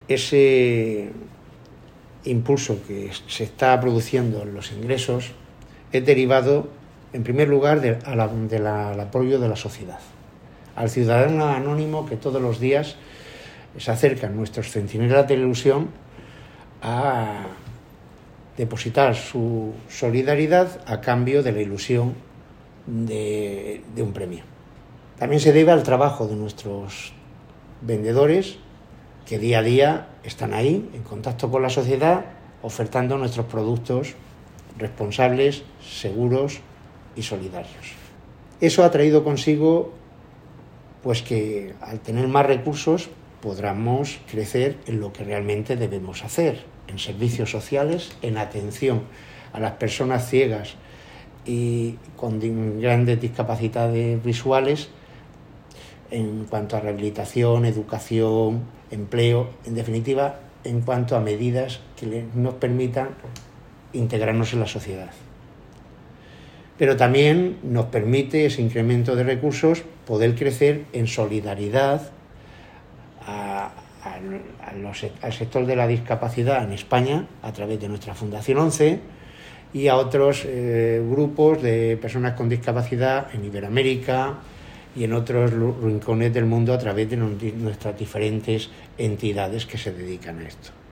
ese impulso que se está produciendo en los ingresos es derivado, en primer lugar, del apoyo de la sociedad, al ciudadano anónimo que todos los días se acercan nuestros centinelas de la ilusión a depositar su solidaridad a cambio de la ilusión de un premio. También se debe al trabajo de nuestros vendedores que día a día están ahí, en contacto con la sociedad, ofertando nuestros productos responsables, seguros y solidarios. Eso ha traído consigo pues que al tener más recursos podamos crecer en lo que realmente debemos hacer, en servicios sociales, en atención a las personas ciegas y con grandes discapacidades visuales, en cuanto a rehabilitación, educación, empleo, en definitiva, en cuanto a medidas que nos permitan integrarnos en la sociedad. Pero también nos permite ese incremento de recursos poder crecer en solidaridad al sector de la discapacidad en España a través de nuestra Fundación 11 y a otros grupos de personas con discapacidad en Iberoamérica y en otros rincones del mundo a través de nuestras diferentes entidades que se dedican a esto.